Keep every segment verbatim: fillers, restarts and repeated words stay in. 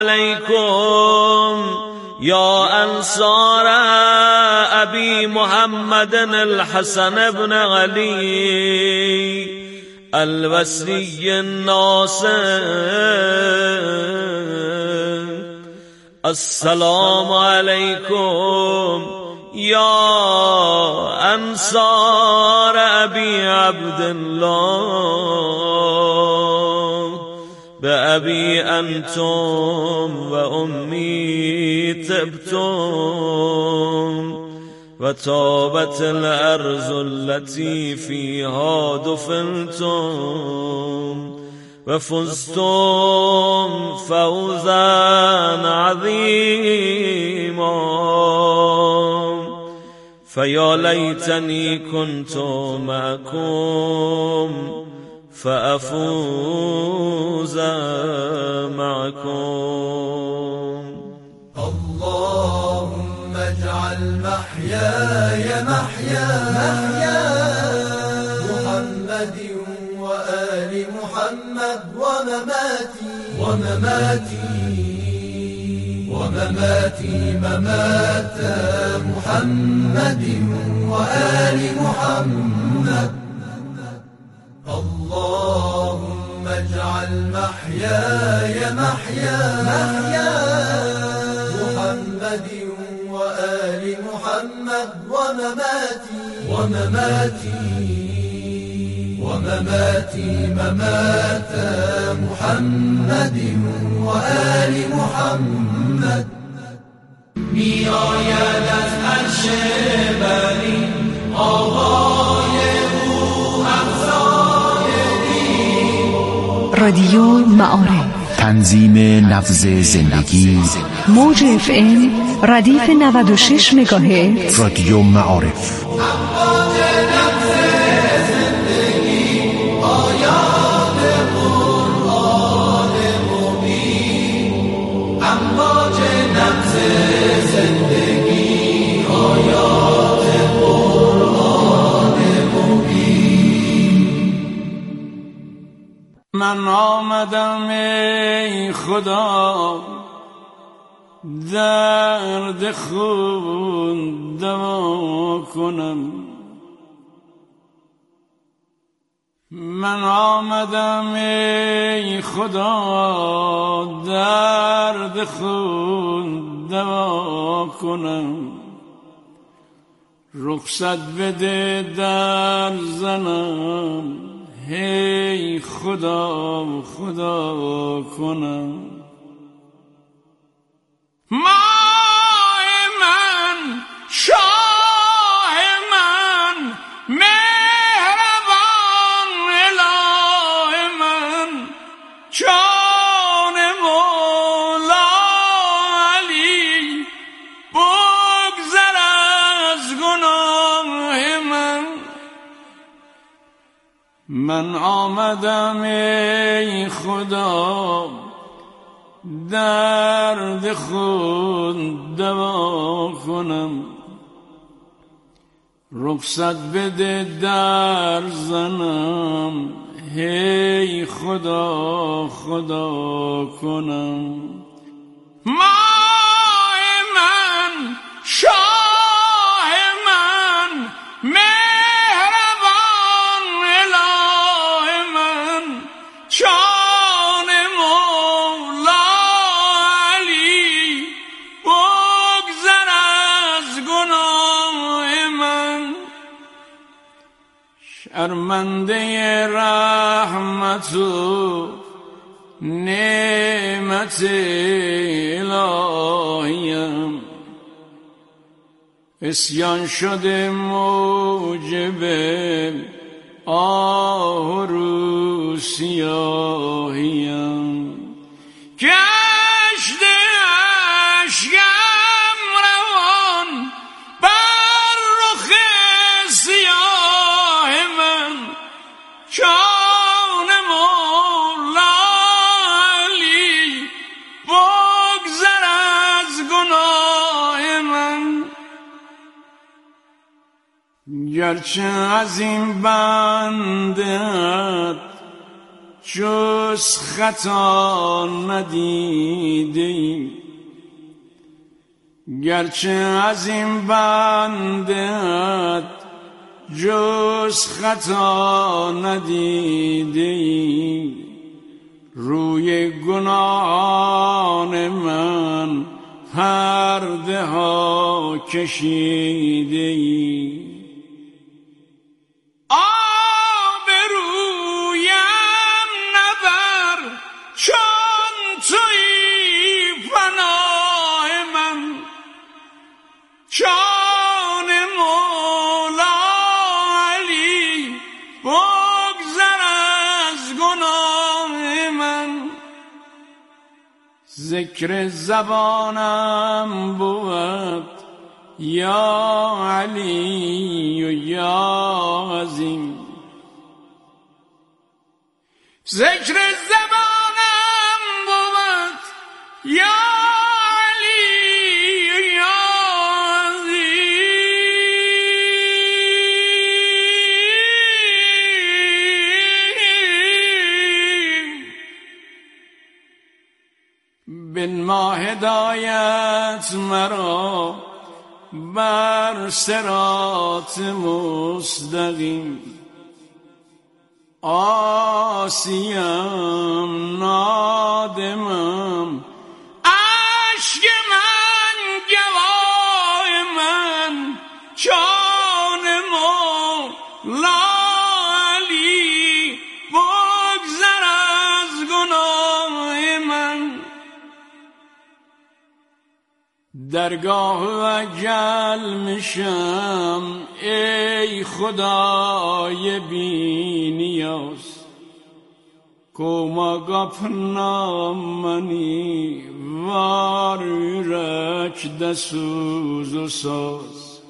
علیکم یا انصار ابی محمد الحسن بن علی الوصی الناصر، السلام علیکم یا انصار ابی عبدالله بأبی انتم و امی تبتم و طابت الارض التي فيها دفنتم و فزتم فوزا عظیما فیا لیتنی کنت معكم فأفوز معكم. اللهم اجعل محياي محيا محمد وآل محمد ومماتي ومماتي ومماتي ممات محمد وآل محمد. اللهم اجعل محياي محيا محمد وآل محمد ومماتي ومماتي ومماتي ممات محمد وآل محمد. می آید از عرش بری آوای او افزایدی. رادیو معارف، تنظیم نبض زندگی، موج اف ام ردیف نود و شش مگاهرتز. رادیو معارف. من آمدم ای خدا درد خود دوا کنم، من آمدم ای خدا درد خود دوا کنم، رخصت بده در زنم هی خدا خدا کنم. ماه من شاه من مهربان اله من جان مولا علی بگذر از گناه من. من آمدم ای خدا درد خود دوا کنم، رخصت بده در زنم هی خدا خدا کنم. ماه من شاه من مهربان اله من جان مولا علی بگذر از گناه من. شرمنده رحمت و نعمت الهیم، عصیان شده موجب آه و رو سیاهیم، گشته اشکم روان بر رخ سیاه من، جان مولا علی بگذر از گناه من. گرچه از این بندت جز خطا ندیدیم، گرچه از این بنده‌ات جز خطا ندیدیم، روی گناهان من پرده ها کشیدیم. جان مولا علی بگذر از گناه من، ذکر زبانم بود یا علی و یا عظیم، ذکر زبانم بود یا بنما هدایت مرا بر صراط مستقیم، عاصیم نادمم اشک من گواه من، جان مولا علی بگذر از گناه من. درگاه اجل میشم ای خدای بی نیاز، کما گپنامنی وار رک دسوز و ساز.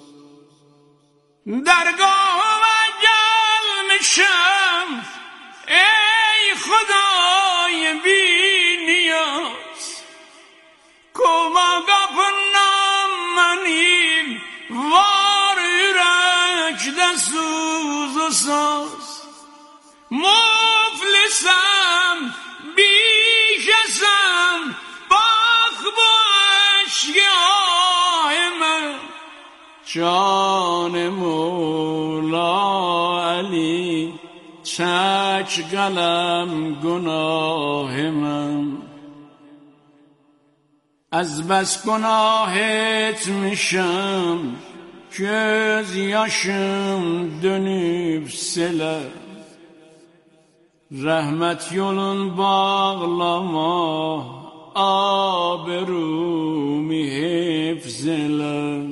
درگاه اجل میشم ای خدای بی نیاز، کما گپنامنی وار رک دسوز و ساز. مفلسم بیکسم باخ با اشک آه من، جان مولا علی چک قلم گناه من. از بس گناهت میشم göz yaşım dönüp sele, rahmet yolun bağlama, aberumi hifzele.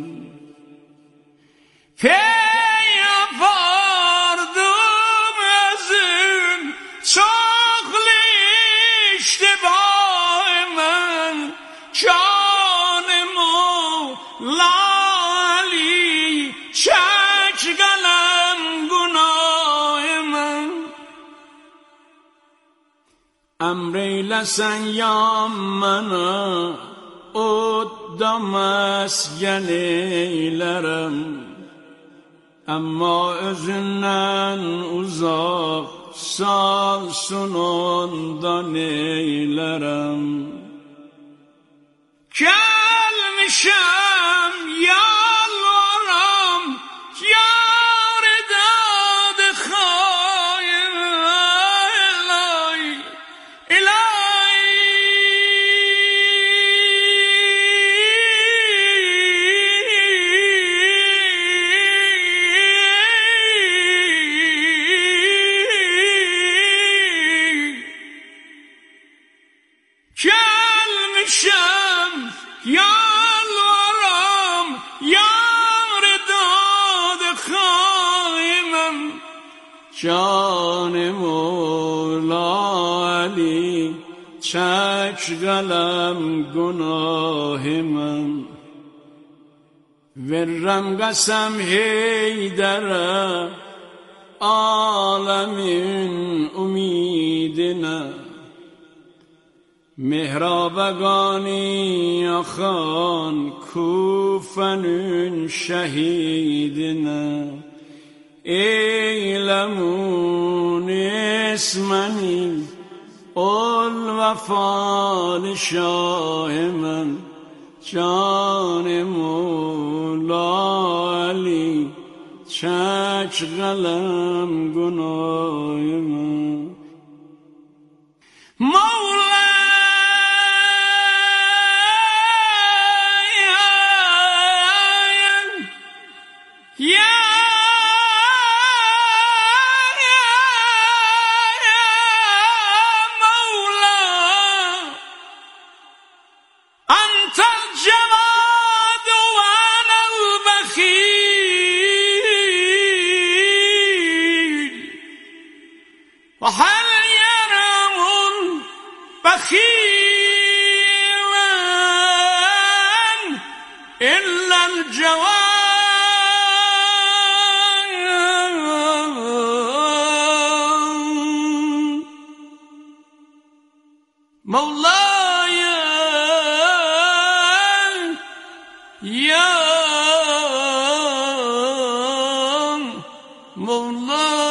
Pey yapardım özüm, çoklu iştibahımın, canımı lali, çek kalem günahımın. Emreylesen yanmana, odda mesken eylerim. Amma özündən uzaq, salsın ondan eylərəm. Gəlmişəm yalvaram, yar dadı xayır, elay, elay. Gelmişem yalvaram, yar dadı kaimem. Can-ı Mola Ali, çek kalem günahımın. Verrem qasam Heydərə, alemin umidinə. Mehrabagani axan Kufənin şəhidinə. Eyləmun isməni الوفا شاه من جان مولا علی چک قلم گناه من مولا وهل يرام بخيلا إلا الجوان مولاي يا مولاي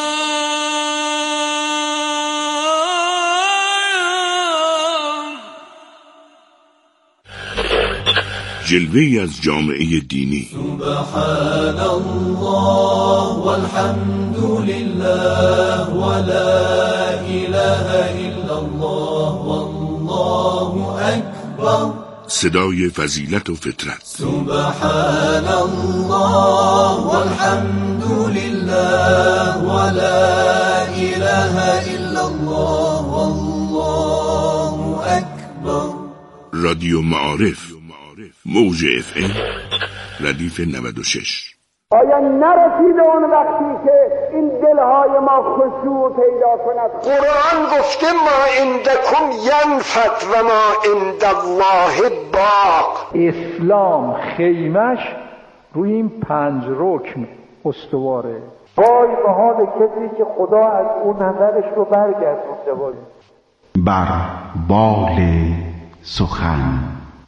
جلوه‌ای از جامعه دینی. سبحان الله والحمد لله ولا اله الا الله والله اکبر. صدای فضیلت و فطرت. سبحان الله والحمد لله ولا اله الا الله والله اکبر. رادیو معارف موج اف ام ردیف نود و شش. آیا نرسیده اون وقتی که این دلهای ما خشوع پیدا کند؟ قرآن گفته ما عندکم ینفد و ما عند الله باق. اسلام خیمش روی این پنج رکن استواره. وای به حال کسی که خدا از اون نظرش رو برگردونده باشه. بر بال سخن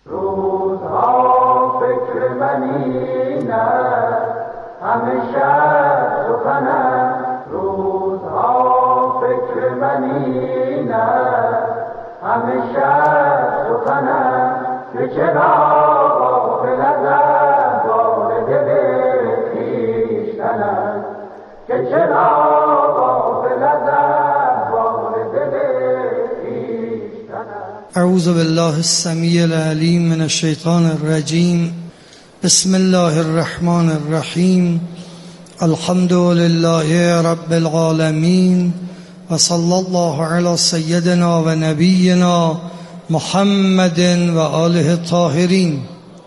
روزها فکر من این است همه شب سخن است. روزها فکر من این است همه شب سخن است. که چرا غافل از احوال دل خویشتن است. که چرا غافل از احوال دل خویشتن است. اعوذ بالله السمیع العلیم من الشیطان الرجیم. بسم الله الرحمن الرحیم. الحمد لله رب العالمین و صلی الله علی سیدنا و نبینا محمد و آله الطاهرین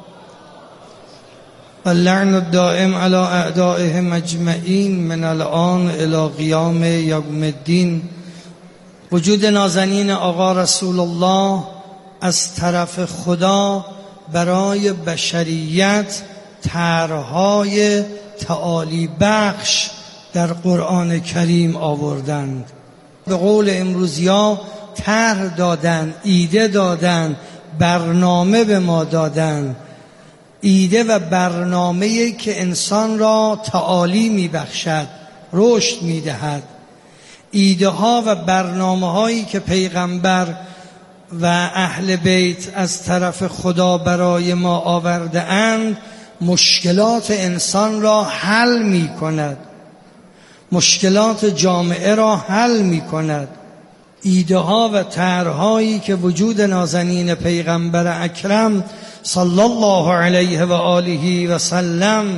و اللعن الدائم علی اعدائهم اجمعین من الان الی قیام یوم الدین. وجود نازنین آقا رسول الله از طرف خدا برای بشریت طرح‌های تعالی بخش در قرآن کریم آوردند. به قول امروزیا طرح دادن، ایده دادن، برنامه به ما دادن. ایده و برنامه‌ای که انسان را تعالی می‌بخشد، رشد می‌دهد. ایده ها و برنامه هایی که پیغمبر و اهل بیت از طرف خدا برای ما آورده اند مشکلات انسان را حل می کند، مشکلات جامعه را حل می کند. ایده ها و طرح‌هایی که وجود نازنین پیغمبر اکرم صلی الله علیه و آله و سلم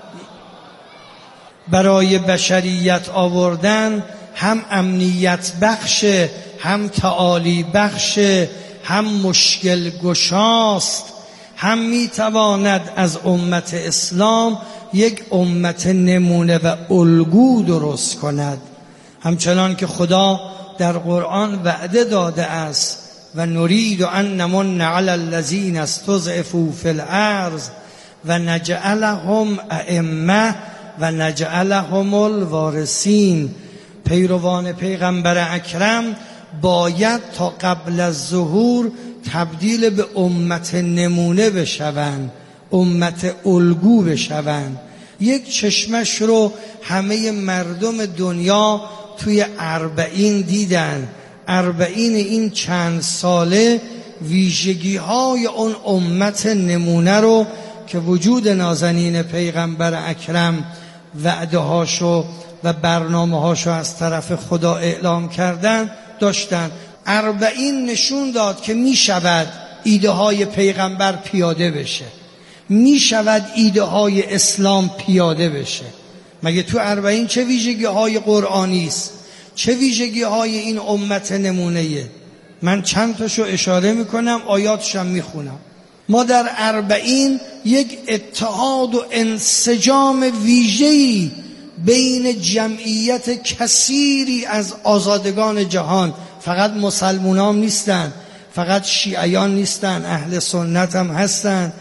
برای بشریت آوردن هم امنیت بخش، هم تعالی بخش، هم مشکل گشاست، هم میتواند از امت اسلام یک امت نمونه و الگو درست کند. همچنان که خدا در قرآن وعده داده است و نرید ان نمن علی الذین استضعفوا فی الارض و نجعلهم ائمه و نجعلهم الوارثین. پیروان پیغمبر اکرم باید تا قبل از ظهور تبدیل به امت نمونه بشوند، امت الگو بشوند. یک چشمش رو همه مردم دنیا توی اربعین دیدن. اربعین این چند ساله ویژگی های اون امت نمونه رو که وجود نازنین پیغمبر اکرم وعده هاشو و برنامه هاشو از طرف خدا اعلام کردن داشتن. اربعین نشون داد که می شود ایده های پیغمبر پیاده بشه، می شود ایده های اسلام پیاده بشه. مگه تو اربعین چه ویژگی های قرآنی است؟ چه ویژگی های این امت نمونه‌ایه؟ من چند تاشو اشاره میکنم، آیاتشم میخونم. ما در اربعین یک اتحاد و انسجام ویژه‌ای بین جمعیت کثیری از آزادگان جهان، فقط مسلمانان نیستن، فقط شیعیان نیستن، اهل سنت هم هستن،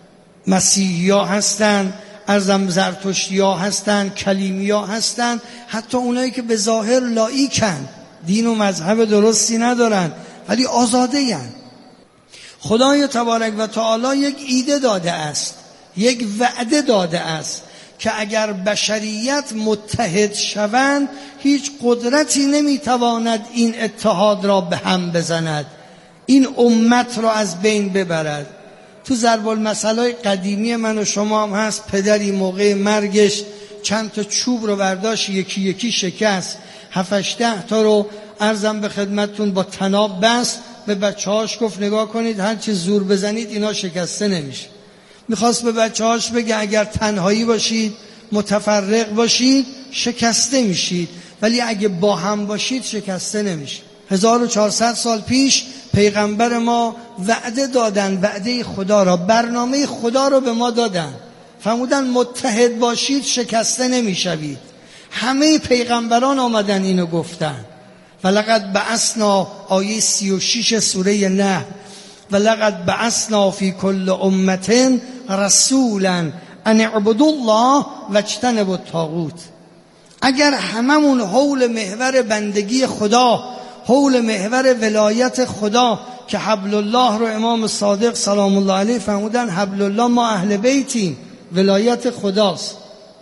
مسیحی‌ها هستن، ارزم زرتشتی‌ها هستن، کلیمی‌ها هستن، حتی اونایی که به ظاهر لایکن، دین و مذهب درستی ندارن ولی آزاده هن. خدای تبارک و تعالی یک ایده داده است، یک وعده داده است که اگر بشریت متحد شوند هیچ قدرتی نمیتواند این اتحاد را به هم بزند، این امت را از بین ببرد. تو ضرب المثل‌های قدیمی من و شما هم هست، پدری موقع مرگش چند تا چوب رو برداشت یکی یکی شکست، هفتش ده تا رو عرضم به خدمتتون با طناب بست، به بچه‌هاش گفت نگاه کنید هر چی زور بزنید اینا شکسته نمیشه. میخواست به بچه‌هاش بگه اگر تنهایی باشید، متفرق باشید، شکسته میشید، ولی اگه با هم باشید شکسته نمیشه. هزار و چهارصد سال پیش پیغمبر ما وعده دادن، وعده خدا را، برنامه خدا را به ما دادن، فرمودن متحد باشید شکسته نمیشوید. همه پیغمبران آمدن اینو گفتن. ولقد بعثنا، آیه سی و شش سوره نحل، ولقد بعثنا فی کل امة رسولا ان اعبدوا الله واجتنبوا الطاغوت. اگر هممون حول محور بندگی خدا، حول محور ولایت خدا که حبل الله رو امام صادق سلام الله علیه فرمودن حبل الله ما اهل بیتیم، ولایت خداست.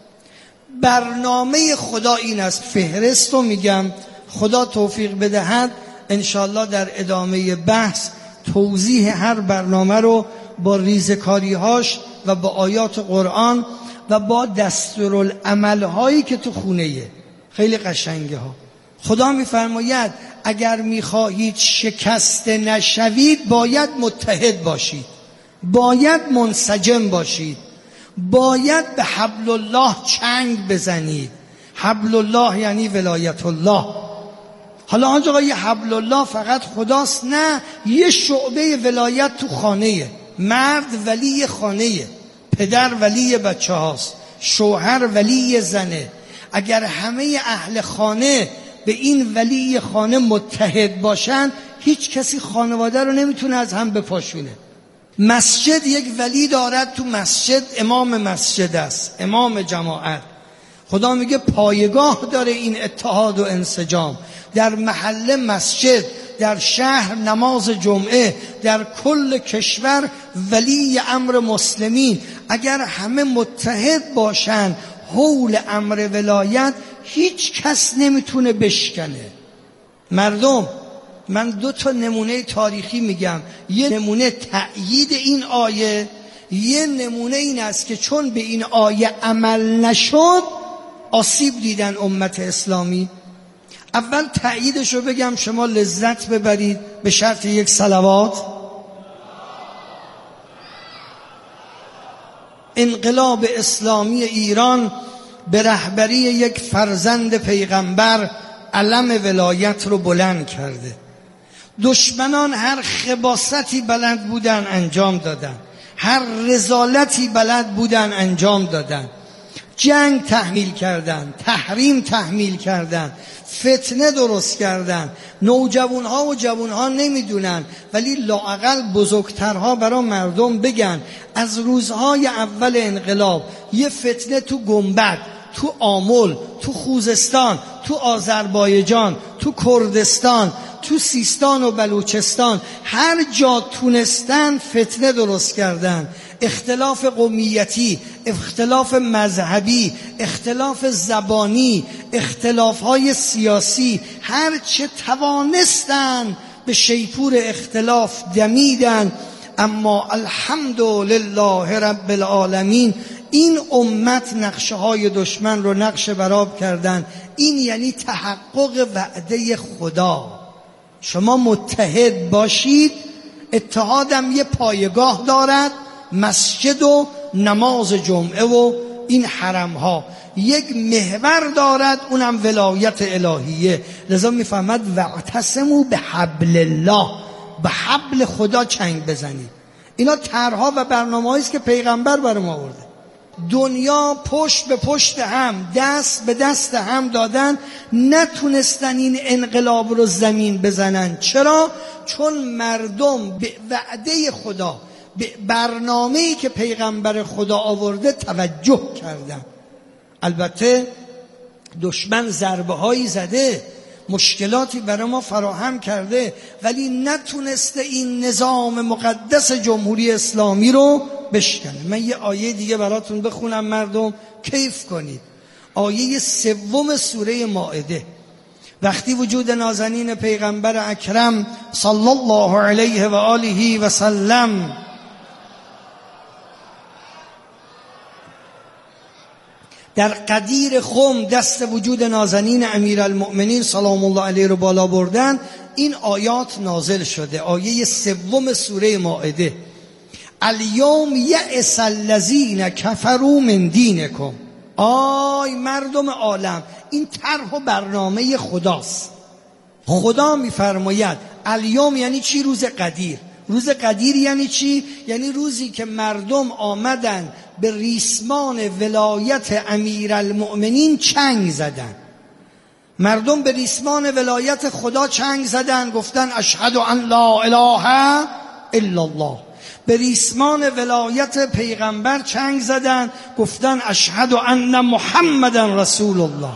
برنامه خدا این است، فهرست رو میگم، خدا توفیق بدهد انشالله در ادامه بحث توضیح هر برنامه رو با ریزکاری‌هاش و با آیات قرآن و با دستورالعمل‌هایی که تو خونه‌یه خیلی قشنگه ها. خدا میفرماید اگر میخواهید شکسته نشوید باید متحد باشید، باید منسجم باشید، باید به حبل الله چنگ بزنید. حبل الله یعنی ولایت الله. حالا آنجا یه حبل الله فقط خداست؟ نه، یه شعبه ولایت تو خانه‌یه. مرد ولی خانه‌یه، پدر ولی بچه هاست، شوهر ولی زنه. اگر همه اهل خانه به این ولی خانه متحد باشن هیچ کسی خانواده رو نمیتونه از هم بپاشونه. مسجد یک ولی دارد، تو مسجد امام مسجد است، امام جماعت. خدا میگه پایگاه داره این اتحاد و انسجام. در محله مسجد، در شهر نماز جمعه، در کل کشور ولی امر مسلمین. اگر همه متحد باشن حول امر ولایت هیچ کس نمیتونه بشکنه. مردم، من دو تا نمونه تاریخی میگم، یه نمونه تأیید این آیه، یه نمونه این است که چون به این آیه عمل نشد آسیب دیدن امت اسلامی. اول تأییدشو بگم شما لذت ببرید به شرط یک صلوات. انقلاب اسلامی ایران به رهبری یک فرزند پیغمبر علم ولایت رو بلند کرده. دشمنان هر خباثتی بلد بودن انجام دادن، هر رذالتی بلد بودن انجام دادن، جنگ تحمیل کردن، تحریم تحمیل کردن، فتنه درست کردن. نوجوانها و جوانها نمیدونن ولی لااقل بزرگترها برای مردم بگن از روزهای اول انقلاب یه فتنه تو گنبد، تو آمل، تو خوزستان، تو آذربایجان، تو کردستان، تو سیستان و بلوچستان، هر جا تونستن فتنه درست کردن. اختلاف قومیتی، اختلاف مذهبی، اختلاف زبانی، اختلافهای سیاسی، هرچه توانستن به شیپور اختلاف دمیدن، اما الحمدلله رب العالمین این امت نقشه های دشمن رو نقشه برآب کردن. این یعنی تحقق وعده خدا. شما متحد باشید. اتحادم یه پایگاه دارد، مسجد و نماز جمعه و این حرم ها. یک محور دارد، اونم ولایت الهیه. لذا میفهمد واعتصموا بحبل الله، به حبل خدا چنگ بزنید. اینا طرحها و برنامه‌هایی است که پیغمبر برای ما آورده. دنیا پشت به پشت هم، دست به دست هم دادن، نتونستن این انقلاب رو زمین بزنن. چرا؟ چون مردم به وعده خدا، به برنامه‌ای که پیغمبر خدا آورده توجه کردن. البته دشمن ضربه هایی زده، مشکلاتی برای ما فراهم کرده، ولی نتونسته این نظام مقدس جمهوری اسلامی رو بشکنه. من یه آیه دیگه براتون بخونم مردم کیف کنید. آیه سوم سوره مائده. وقتی وجود نازنین پیغمبر اکرم صلی الله علیه و آله و سلم در قدیر خم دست وجود نازنین امیرالمؤمنین سلام الله علیه رو بالا بردن، این آیات نازل شده. آیه سوم سوره مائده. الیوم یئس الذین کفروا من دینکم. آی مردم عالم، این طرح و برنامه خداست. خدا میفرماید الیوم یعنی چی؟ روز قدیر. روز قدیر یعنی چی؟ یعنی روزی که مردم آمدن به ریسمان ولایت امیرالمؤمنین چنگ زدن. مردم به ریسمان ولایت خدا چنگ زدن، گفتن اشهد ان لا اله الا الله. به ریسمان ولایت پیغمبر چنگ زدن، گفتن اشهد ان محمدن رسول الله.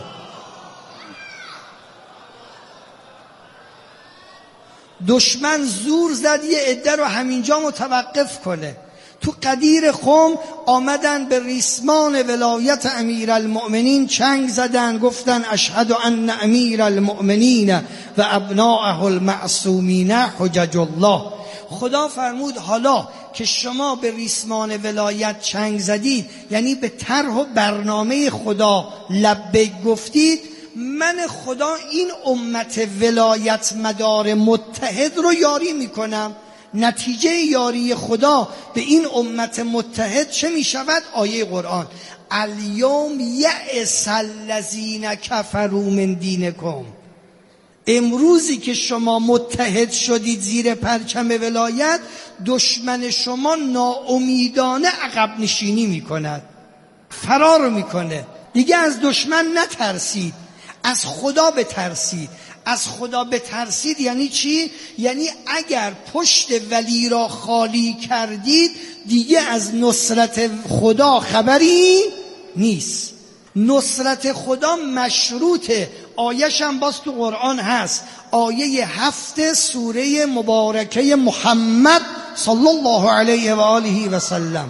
دشمن زور زد یه عده رو همینجا متوقف کنه. تو قدیر خم آمدن به ریسمان ولایت امیرالمؤمنین چنگ زدن، گفتن اشهد ان امیرالمؤمنین و ابناءه المعصومین حجج الله. خدا فرمود حالا که شما به ریسمان ولایت چنگ زدید، یعنی به طرح و برنامه خدا لبیک گفتید، من خدا این امت ولایت مدار متحد رو یاری میکنم. نتیجه یاری خدا به این امت متحد چه می شود؟ آیه قرآن الیوم یئس الذین کفروا من دینکم. امروزی که شما متحد شدید زیر پرچم ولایت، دشمن شما ناامیدانه عقب نشینی می کند، فرار می کنه. دیگه از دشمن نترسید، از خدا بترسید. از خدا بترسید یعنی چی؟ یعنی اگر پشت ولی را خالی کردید، دیگه از نصرت خدا خبری نیست. نصرت خدا مشروطه. آیش هم باز تو قرآن هست. آیه هفت سوره مبارکه محمد صلی الله علیه و آله و سلم.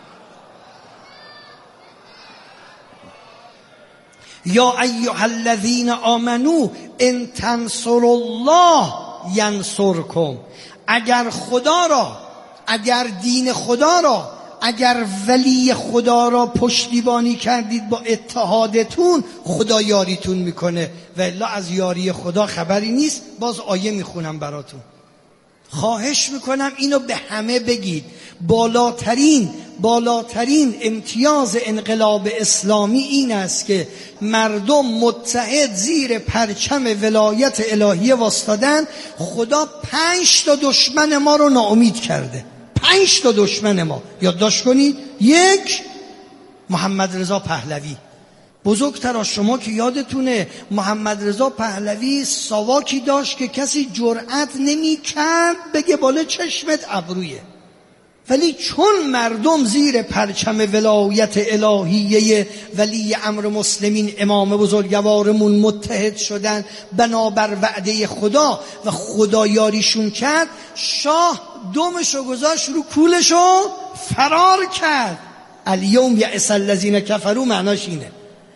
یا ایها الذین آمنو ان تنصروا الله ینصرکم. اگر خدا را، اگر دین خدا را، اگر ولی خدا را پشتیبانی کردید با اتحادتون، خدا یاریتون میکنه. و الا از یاری خدا خبری نیست. باز آیه میخونم براتون. خواهش میکنم اینو به همه بگید. بالاترین بالاترین امتیاز انقلاب اسلامی این است که مردم متحد زیر پرچم ولایت الهیه واسطادن. خدا پنج تا دشمن ما رو ناامید کرده. پنج تا دشمن ما یادداشت کنید. یک، محمد رضا پهلوی. بزرگتر از شما که یادتونه محمد رضا پهلوی ساواکی داشت که کسی جرأت نمی کرد بگه بالا چشمت ابرویه. ولی چون مردم زیر پرچم ولایت الهیه ولی امر مسلمین امام بزرگوارمون متحد شدن بنابر وعده خدا و خدا یاریشون کرد، شاه دمشو گذاشت رو کولشو فرار کرد. الیوم یئس الذین کفروا معناش اینه.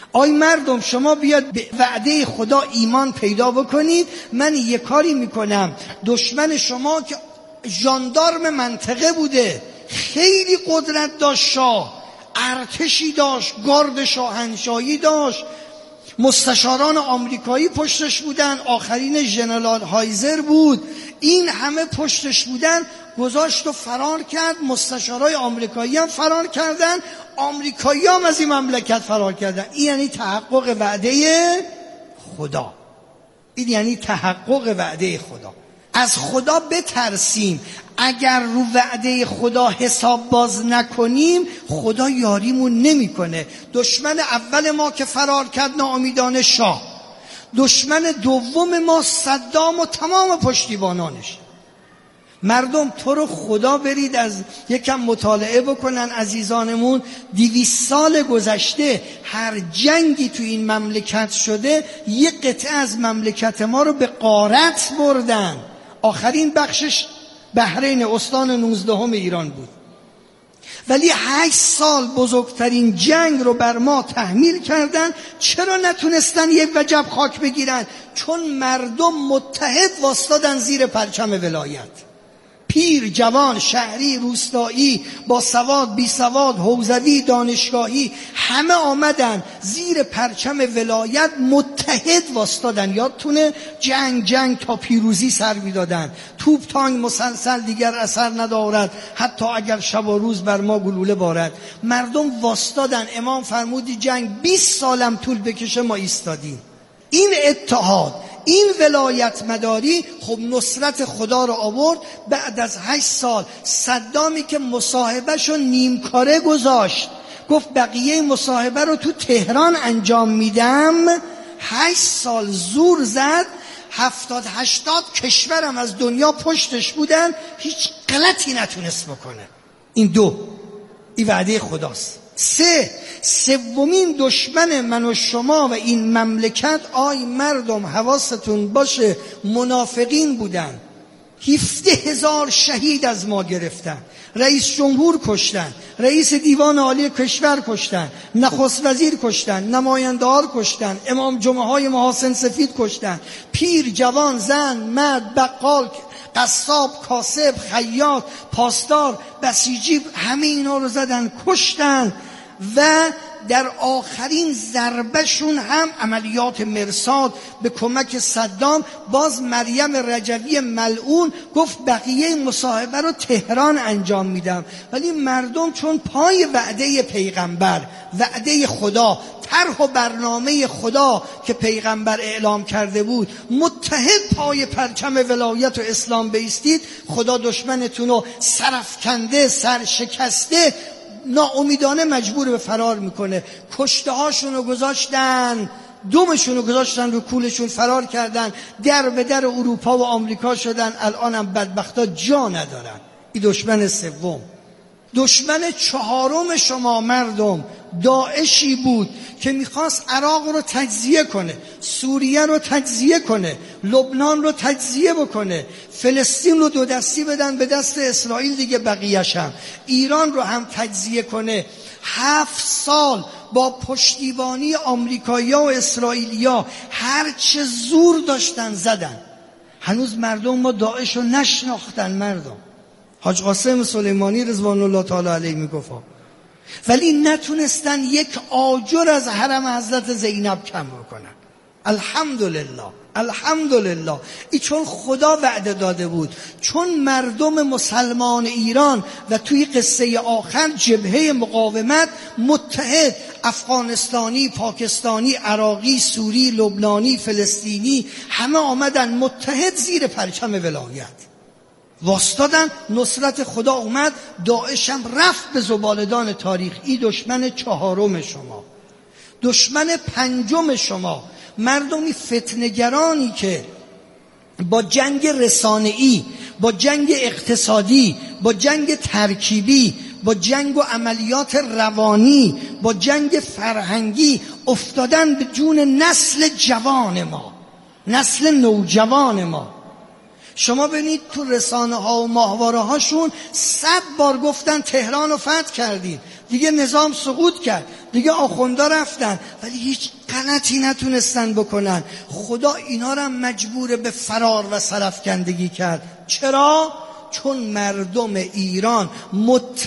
آی مردم شما بیاد به وعده خدا ایمان پیدا بکنید، من یه کاری میکنم. دشمن شما که ژاندارم منطقه بوده، خیلی قدرت داشت، شاه ارتشی داشت، گارد شاهنشاهی داشت، مستشاران آمریکایی پشتش بودن، آخرین ژنرال هایزر بود، این همه پشتش بودن، گذاشت و فرار کرد. مستشارای آمریکایی هم فرار کردن، آمریکایی هم از این مملکت فرار کردن. این یعنی تحقق وعده خدا. این یعنی تحقق وعده خدا. از خدا بترسیم. اگر رو وعده خدا حساب باز نکنیم خدا یاریمون نمیکنه. دشمن اول ما که فرار کرد ناامیدانه شاه، دشمن دوم ما صدام و تمام پشتیبانانش. مردم تو رو خدا برید از یکم مطالعه بکنن عزیزانمون. دویست سال گذشته هر جنگی تو این مملکت شده یک قطعه از مملکت ما رو به غارت بردن. آخرین بخشش بحرین استان نوزدهم ایران بود، ولی هشت سال بزرگترین جنگ رو بر ما تحمیل کردن. چرا نتونستن یک وجب خاک بگیرن؟ چون مردم متحد واسطادن زیر پرچم ولایت. پیر، جوان، شهری، روستایی، با سواد، بی سواد، حوزوی، دانشگاهی، همه آمدن زیر پرچم ولایت متحد واسطادن. یادتونه جنگ جنگ تا پیروزی سر میدادن. توپ تانگ مسلسل دیگر اثر ندارد، حتی اگر شب و روز بر ما گلوله بارد. مردم واسطادن. امام فرمودی جنگ بیست سالم طول بکشه ما ایستادیم. این اتحاد، این ولایت مداری خب نصرت خدا رو آورد. بعد از هشت سال صدامی که مصاحبهشو نیمکاره گذاشت، گفت بقیه مصاحبه رو تو تهران انجام میدم، هشت سال زور زد. هفتاد هشتاد کشورم از دنیا پشتش بودن، هیچ غلطی نتونست بکنه. این دو، این وعده خداست. سه، سومین دشمن من و شما و این مملکت، آی مردم حواستون باشه، منافقین بودن. هفده هزار شهید از ما گرفتن، رئیس جمهور کشتن، رئیس دیوان عالی کشور کشتن، نخست وزیر کشتن، نماینده‌ها کشتن، امام جمعه های محاسن سفید کشتن، پیر، جوان، زن، مرد، بقال، قصاب، کاسب، خیاط، پاسدار، بسیجی، همه اینا رو زدن، کشتن. و در آخرین ضربهشون هم عملیات مرصاد به کمک صدام. باز مریم رجوی ملعون گفت بقیه مصاحبه رو تهران انجام میدم. ولی مردم چون پای وعده پیغمبر، وعده خدا، طرح و برنامه خدا که پیغمبر اعلام کرده بود، متحد پای پرچم ولایت و اسلام بایستید، خدا دشمنتون رو سرفکنده، سرشکسته، ناامیدانه مجبور به فرار میکنه. کشته هاشون رو گذاشتن، دومشون رو گذاشتن رو کولشون، فرار کردن، در به در اروپا و آمریکا شدن. الان هم بدبختا جا ندارن. این دشمن سوم. دشمن چهارم شما مردم داعشی بود که میخواست عراق رو تجزیه کنه، سوریه رو تجزیه کنه، لبنان رو تجزیه بکنه، فلسطین رو دو دستی بدن به دست اسرائیل دیگه، بقیه‌ش هم ایران رو هم تجزیه کنه. هفت سال با پشتیبانی آمریکایی‌ها و اسرائیلی‌ها هر چه زور داشتن زدن. هنوز مردم ما داعش رو نشناختن. مردم حاج قاسم سلیمانی رضوان الله تعالی علیه میگفت، ولی نتونستن یک آجر از حرم حضرت زینب کم بکنن. الحمدلله، الحمدلله. این چون خدا وعده داده بود، چون مردم مسلمان ایران و توی قصه آخر جبهه مقاومت متحد، افغانستانی، پاکستانی، عراقی، سوری، لبنانی، فلسطینی، همه آمدن متحد زیر پرچم ولایت واسطادن. نصرت خدا اومد، داعش هم رفت به زبالدان تاریخ. این دشمن چهارم شما. دشمن پنجم شما مردمی فتنه‌گرانی که با جنگ رسانه‌ای، با جنگ اقتصادی، با جنگ ترکیبی، با جنگ و عملیات روانی، با جنگ فرهنگی افتادن به جون نسل جوان ما، نسل نوجوان ما. شما ببینید تو رسانه ها و ماهواره هاشون صد بار گفتن تهران رو فتح کردیم، دیگه نظام سقوط کرد. دیگه آخوندا رفتن ولی هیچ غلطی نتونستن بکنن. خدا اینا را مجبور به فرار و سرافکندگی کرد. چرا؟ چون مردم ایران مت